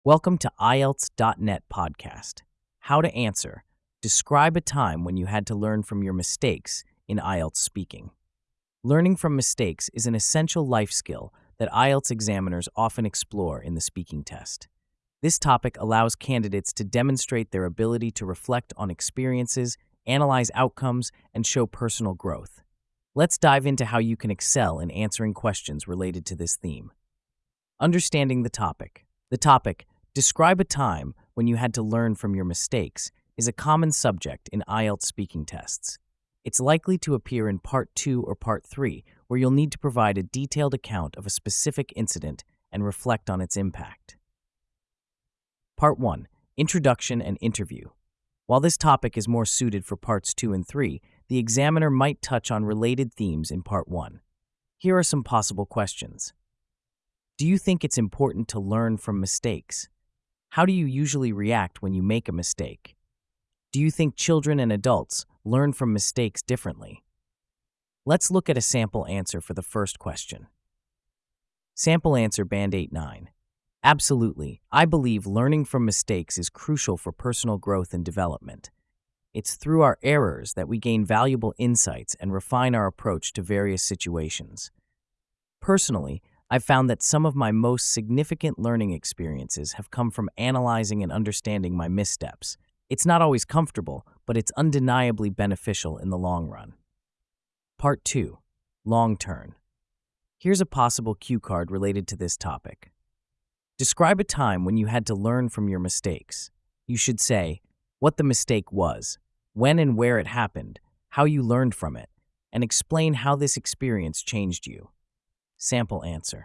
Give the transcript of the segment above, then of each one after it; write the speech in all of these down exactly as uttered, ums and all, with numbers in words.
Welcome to I E L T S dot net podcast. How to answer. Describe a time when you had to learn from your mistakes in I E L T S speaking. Learning from mistakes is an essential life skill that I E L T S examiners often explore in the speaking test. This topic allows candidates to demonstrate their ability to reflect on experiences, analyze outcomes, and show personal growth. Let's dive into how you can excel in answering questions related to this theme. Understanding the topic. The topic, describe a time when you had to learn from your mistakes, is a common subject in I E L T S speaking tests. It's likely to appear in Part two or Part three, where you'll need to provide a detailed account of a specific incident and reflect on its impact. Part one, Introduction and Interview. While this topic is more suited for Parts two and three, the examiner might touch on related themes in Part one. Here are some possible questions. Do you think it's important to learn from mistakes? How do you usually react when you make a mistake? Do you think children and adults learn from mistakes differently? Let's look at a sample answer for the first question. Sample answer Band eight nine. Absolutely, I believe learning from mistakes is crucial for personal growth and development. It's through our errors that we gain valuable insights and refine our approach to various situations. Personally, I've found that some of my most significant learning experiences have come from analyzing and understanding my missteps. It's not always comfortable, but it's undeniably beneficial in the long run. Part two, Long Turn. Here's a possible cue card related to this topic. Describe a time when you had to learn from your mistakes. You should say what the mistake was, when and where it happened, how you learned from it, and explain how this experience changed you. Sample answer.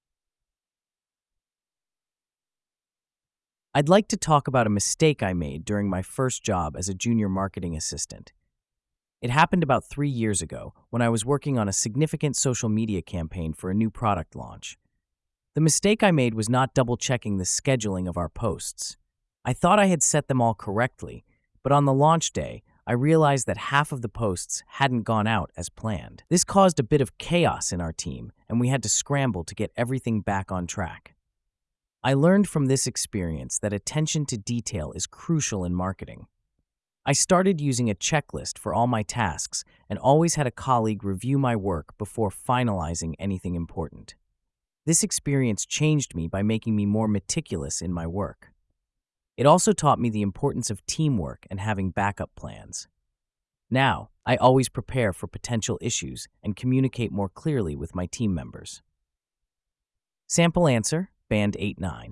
I'd like to talk about a mistake I made during my first job as a junior marketing assistant. It happened about three years ago when I was working on a significant social media campaign for a new product launch. The mistake I made was not double-checking the scheduling of our posts. I thought I had set them all correctly, but on the launch day, I realized that half of the posts hadn't gone out as planned. This caused a bit of chaos in our team, and we had to scramble to get everything back on track. I learned from this experience that attention to detail is crucial in marketing. I started using a checklist for all my tasks and always had a colleague review my work before finalizing anything important. This experience changed me by making me more meticulous in my work. It also taught me the importance of teamwork and having backup plans. Now, I always prepare for potential issues and communicate more clearly with my team members. Sample answer, Band eight nine.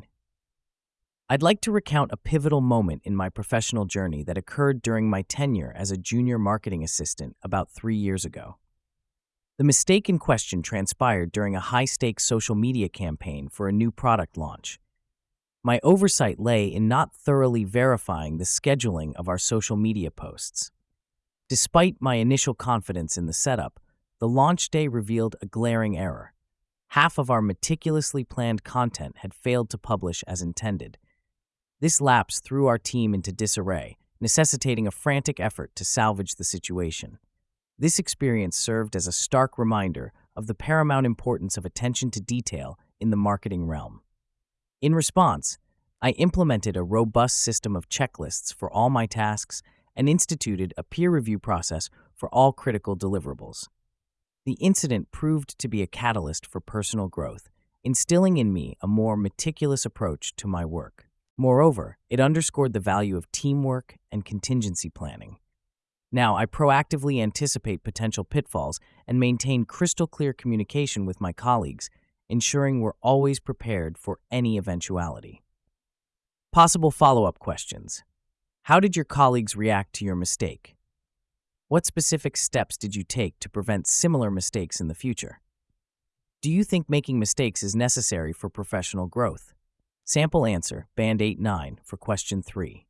I'd like to recount a pivotal moment in my professional journey that occurred during my tenure as a junior marketing assistant about three years ago. The mistake in question transpired during a high-stakes social media campaign for a new product launch. My oversight lay in not thoroughly verifying the scheduling of our social media posts. Despite my initial confidence in the setup, the launch day revealed a glaring error. Half of our meticulously planned content had failed to publish as intended. This lapse threw our team into disarray, necessitating a frantic effort to salvage the situation. This experience served as a stark reminder of the paramount importance of attention to detail in the marketing realm. In response, I implemented a robust system of checklists for all my tasks and instituted a peer review process for all critical deliverables. The incident proved to be a catalyst for personal growth, instilling in me a more meticulous approach to my work. Moreover, it underscored the value of teamwork and contingency planning. Now, I proactively anticipate potential pitfalls and maintain crystal clear communication with my colleagues, ensuring we're always prepared for any eventuality. Possible follow-up questions. How did your colleagues react to your mistake? What specific steps did you take to prevent similar mistakes in the future? Do you think making mistakes is necessary for professional growth? Sample answer, Band eight nine, for question three.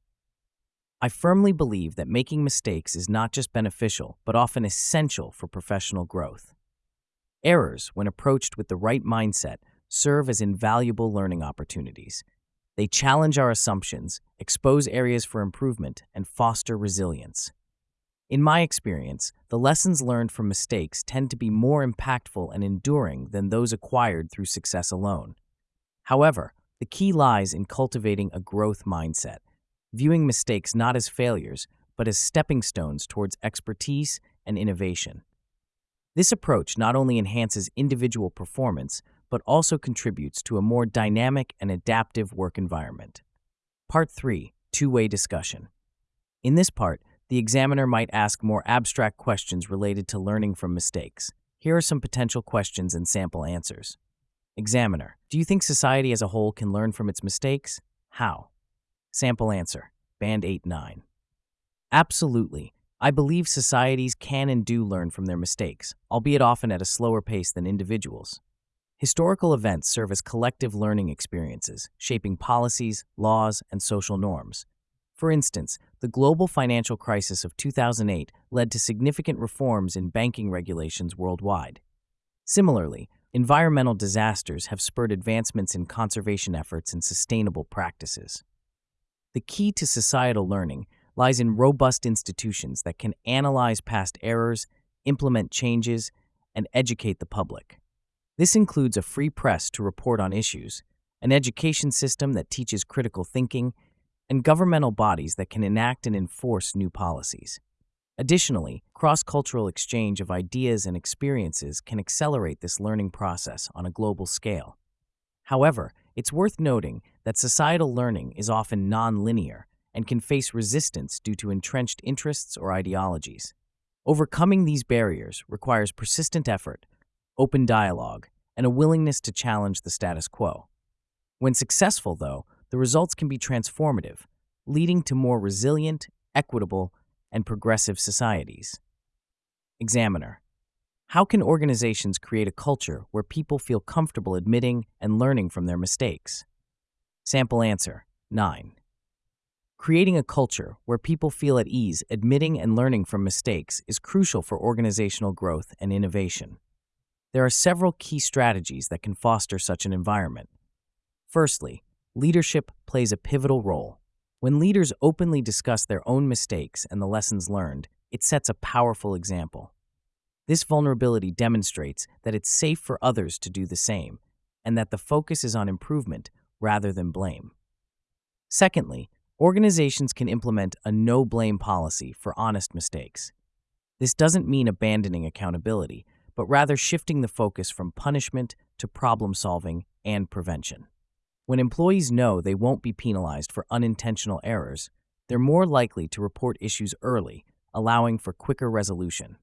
I firmly believe that making mistakes is not just beneficial, but often essential for professional growth. Errors, when approached with the right mindset, serve as invaluable learning opportunities. They challenge our assumptions, expose areas for improvement, and foster resilience. In my experience, the lessons learned from mistakes tend to be more impactful and enduring than those acquired through success alone. However, The key lies in cultivating a growth mindset, viewing mistakes not as failures, but as stepping stones towards expertise and innovation. This approach not only enhances individual performance, but also contributes to a more dynamic and adaptive work environment. Part three. Two-way discussion. In this part, the examiner might ask more abstract questions related to learning from mistakes. Here are some potential questions and sample answers. Examiner: do you think society as a whole can learn from its mistakes? How? Sample answer: Band eight nine. Absolutely. I believe societies can and do learn from their mistakes, albeit often at a slower pace than individuals. Historical events serve as collective learning experiences, shaping policies, laws, and social norms. For instance, the global financial crisis of two thousand eight led to significant reforms in banking regulations worldwide. Similarly, environmental disasters have spurred advancements in conservation efforts and sustainable practices. The key to societal learning lies in robust institutions that can analyze past errors, implement changes, and educate the public. This includes a free press to report on issues, an education system that teaches critical thinking, and governmental bodies that can enact and enforce new policies. Additionally, cross-cultural exchange of ideas and experiences can accelerate this learning process on a global scale. However, it's worth noting that societal learning is often non-linear and can face resistance due to entrenched interests or ideologies. Overcoming these barriers requires persistent effort, open dialogue, and a willingness to challenge the status quo. When successful, though, the results can be transformative, leading to more resilient, equitable, and progressive societies. Examiner: how can organizations create a culture where people feel comfortable admitting and learning from their mistakes? Sample answer: nine. Creating a culture where people feel at ease admitting and learning from mistakes is crucial for organizational growth and innovation. There are several key strategies that can foster such an environment. Firstly, leadership plays a pivotal role. When leaders openly discuss their own mistakes and the lessons learned, it sets a powerful example. This vulnerability demonstrates that it's safe for others to do the same, and that the focus is on improvement rather than blame. Secondly, organizations can implement a no-blame policy for honest mistakes. This doesn't mean abandoning accountability, but rather shifting the focus from punishment to problem-solving and prevention. When employees know they won't be penalized for unintentional errors, they're more likely to report issues early, allowing for quicker resolution.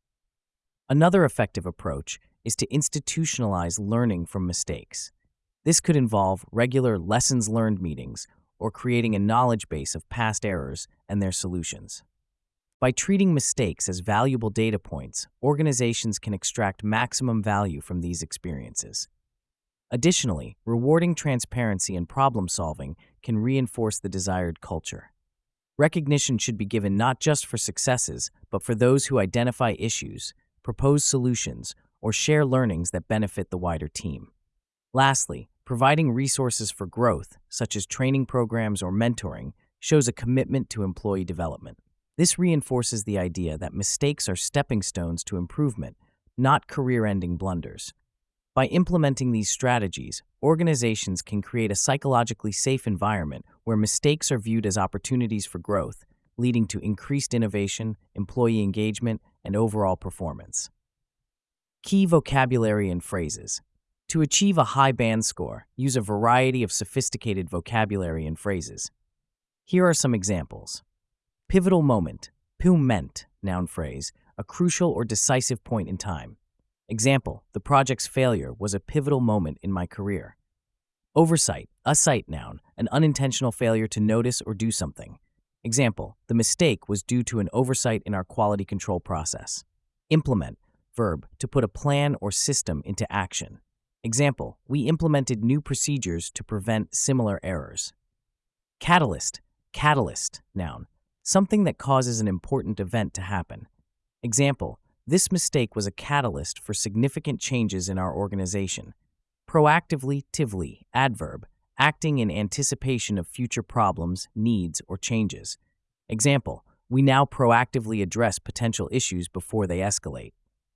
Another effective approach is to institutionalize learning from mistakes. This could involve regular lessons learned meetings or creating a knowledge base of past errors and their solutions. By treating mistakes as valuable data points, organizations can extract maximum value from these experiences. Additionally, rewarding transparency and problem-solving can reinforce the desired culture. Recognition should be given not just for successes, but for those who identify issues, propose solutions, or share learnings that benefit the wider team. Lastly, providing resources for growth, such as training programs or mentoring, shows a commitment to employee development. This reinforces the idea that mistakes are stepping stones to improvement, not career-ending blunders. By implementing these strategies, organizations can create a psychologically safe environment where mistakes are viewed as opportunities for growth, leading to increased innovation, employee engagement, and overall performance. Key vocabulary and phrases. To achieve a high band score, use a variety of sophisticated vocabulary and phrases. Here are some examples. Pivotal moment, moment, noun phrase, a crucial or decisive point in time. Example, the project's failure was a pivotal moment in my career. Oversight, a sight noun, an unintentional failure to notice or do something. Example, the mistake was due to an oversight in our quality control process. Implement, verb, to put a plan or system into action. Example, we implemented new procedures to prevent similar errors. Catalyst, catalyst, noun, something that causes an important event to happen. Example, this mistake was a catalyst for significant changes in our organization. Proactively, tively, adverb, acting in anticipation of future problems, needs, or changes. Example, we now proactively address potential issues before they escalate.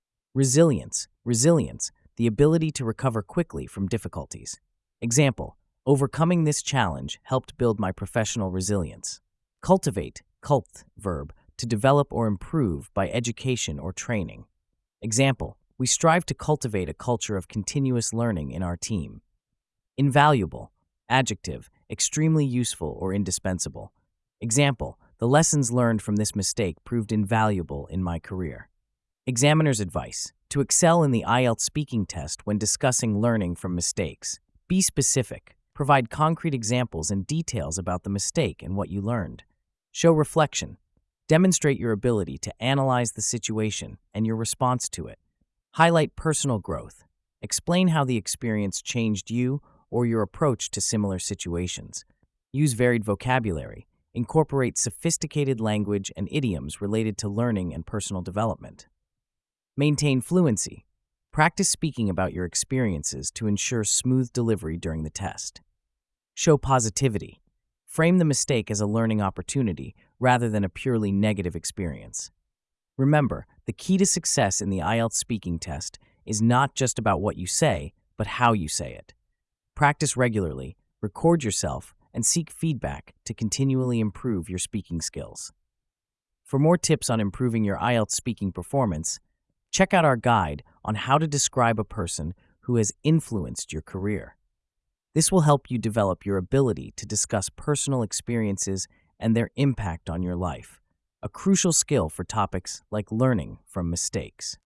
Resilience, resilience, the ability to recover quickly from difficulties. Example, Overcoming this challenge helped build my professional resilience. Cultivate, cult verb, to develop or improve by education or training. Example, we strive to cultivate a culture of continuous learning in our team. Invaluable, adjective, extremely useful or indispensable. Example, the lessons learned from this mistake proved invaluable in my career. Examiner's advice, to excel in the I E L T S speaking test when discussing learning from mistakes. Be specific. Provide concrete examples and details about the mistake and what you learned. Show reflection. Demonstrate your ability to analyze the situation and your response to it. Highlight personal growth. Explain how the experience changed you or your approach to similar situations. Use varied vocabulary. Incorporate sophisticated language and idioms related to learning and personal development. Maintain fluency. Practice speaking about your experiences to ensure smooth delivery during the test. Show positivity. Frame the mistake as a learning opportunity rather than a purely negative experience. Remember, the key to success in the I E L T S speaking test is not just about what you say, but how you say it. Practice regularly, record yourself, and seek feedback to continually improve your speaking skills. For more tips on improving your I E L T S speaking performance, check out our guide on how to describe a person who has influenced your career. This will help you develop your ability to discuss personal experiences and their impact on your life, a crucial skill for topics like learning from mistakes.